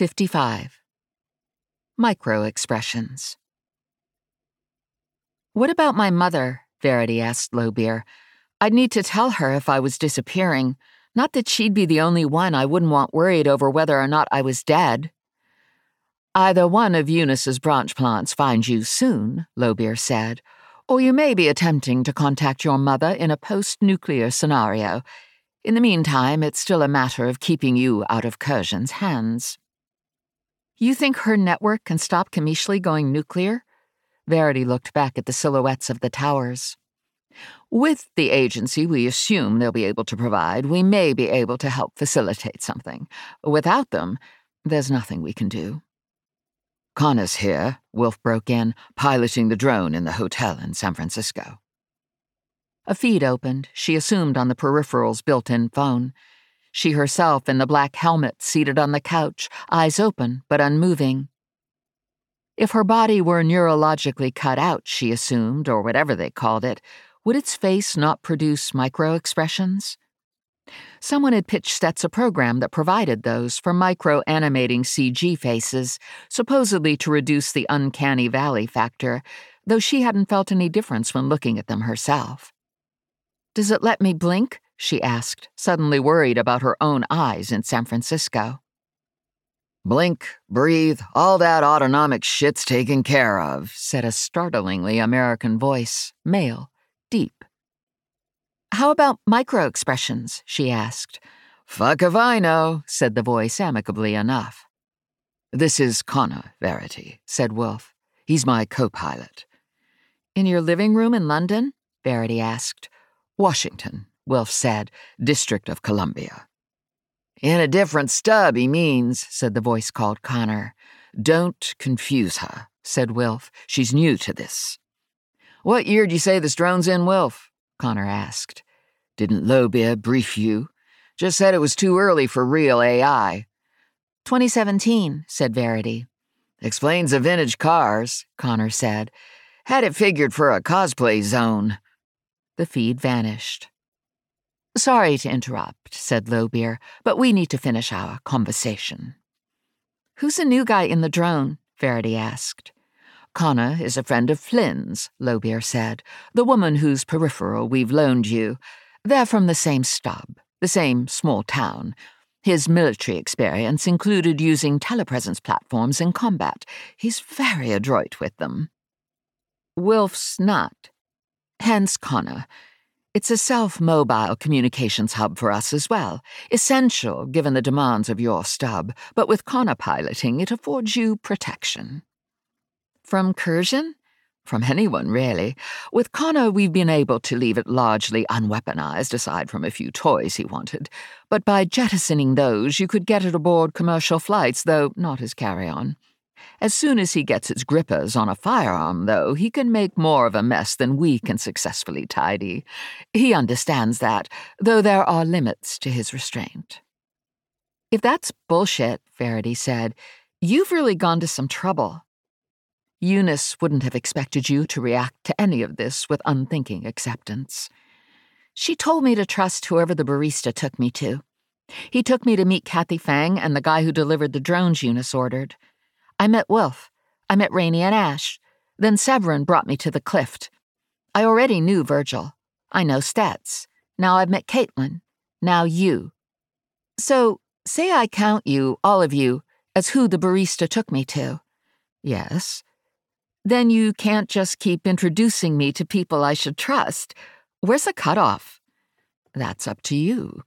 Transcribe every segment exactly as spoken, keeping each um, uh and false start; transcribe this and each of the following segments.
fifty-five. Micro-expressions. "What about my mother?" Verity asked Lowbeer. "I'd need to tell her if I was disappearing. Not that she'd be the only one I wouldn't want worried over whether or not I was dead." "Either one of Eunice's branch plants finds you soon," Lowbeer said, "or you may be attempting to contact your mother in a post-nuclear scenario. In the meantime, it's still a matter of keeping you out of Curzion's hands." "You think her network can stop Kamishli going nuclear?" Verity looked back at the silhouettes of the towers. "With the agency we assume they'll be able to provide, we may be able to help facilitate something. Without them, there's nothing we can do." "Connor's here," Wilf broke in, "piloting the drone in the hotel in San Francisco." A feed opened, she assumed on the peripheral's built-in phone. She herself in the black helmet seated on the couch, eyes open but unmoving. If her body were neurologically cut out, she assumed, or whatever they called it, would its face not produce micro-expressions? Someone had pitched Stet's a program that provided those for micro-animating C G faces, supposedly to reduce the uncanny valley factor, though she hadn't felt any difference when looking at them herself. "Does it let me blink?" she asked, suddenly worried about her own eyes in San Francisco. "Blink, breathe, all that autonomic shit's taken care of," said a startlingly American voice, male, deep. "How about micro-expressions?" she asked. "Fuck if I know," said the voice amicably enough. "This is Connor, Verity," said Wilf. "He's my co-pilot." "In your living room in London?" Verity asked. "Washington," Wilf said, "District of Columbia." "In a different stub, he means," said the voice called Connor. "Don't confuse her," said Wilf. "She's new to this." "What year did you say this drone's in, Wilf?" Connor asked. "Didn't Lowbeer brief you? Just said it was too early for real A I." twenty seventeen, said Verity. "Explains the vintage cars," Connor said. "Had it figured for a cosplay zone." The feed vanished. "Sorry to interrupt," said Lowbeer, "but we need to finish our conversation." "Who's the new guy in the drone?" Verity asked. "Connor is a friend of Flynn's," Lowbeer said. "The woman whose peripheral we've loaned you. They're from the same stub, the same small town. His military experience included using telepresence platforms in combat. He's very adroit with them." "Wilf's not." "Hence Connor. It's a self-mobile communications hub for us as well, essential given the demands of your stub, but with Connor piloting, it affords you protection." "From Curzon?" "From anyone, really. With Connor, we've been able to leave it largely unweaponized, aside from a few toys he wanted. But by jettisoning those, you could get it aboard commercial flights, though not as carry-on. As soon as he gets its grippers on a firearm, though, he can make more of a mess than we can successfully tidy. He understands that, though there are limits to his restraint." "If that's bullshit," Verity said, "you've really gone to some trouble." "Eunice wouldn't have expected you to react to any of this with unthinking acceptance." "She told me to trust whoever the barista took me to. He took me to meet Kathy Fang and the guy who delivered the drones Eunice ordered. I met Wilf. I met Rainey and Ash. Then Severin brought me to the Clift. I already knew Virgil. I know Stats. Now I've met Caitlin. Now you. So, say I count you, all of you, as who the barista took me to." "Yes." "Then you can't just keep introducing me to people I should trust. Where's the cutoff?" "That's up to you."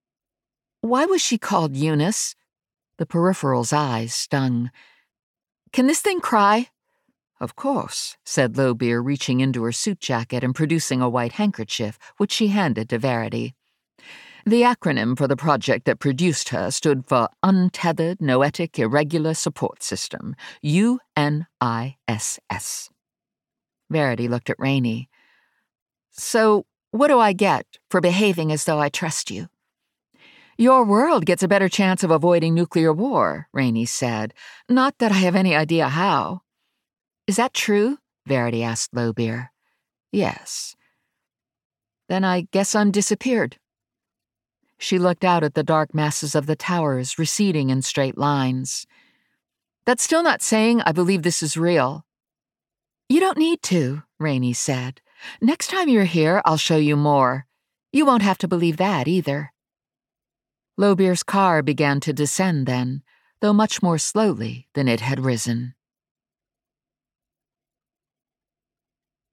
"Why was she called Eunice?" The peripheral's eyes stung. "Can this thing cry?" "Of course," said Lowbeer, reaching into her suit jacket and producing a white handkerchief, which she handed to Verity. "The acronym for the project that produced her stood for Untethered Noetic Irregular Support System, U N I S S. Verity looked at Rainey. "So, what do I get for behaving as though I trust you?" "Your world gets a better chance of avoiding nuclear war," Rainey said. "Not that I have any idea how." "Is that true?" Verity asked Lowbeer. "Yes." "Then I guess I'm disappeared." She looked out at the dark masses of the towers receding in straight lines. That's still not saying I believe this is real. You don't need to, Rainey said. Next time you're here, I'll show you more. You won't have to believe that either. Lowbeer's car began to descend then, though much more slowly than it had risen.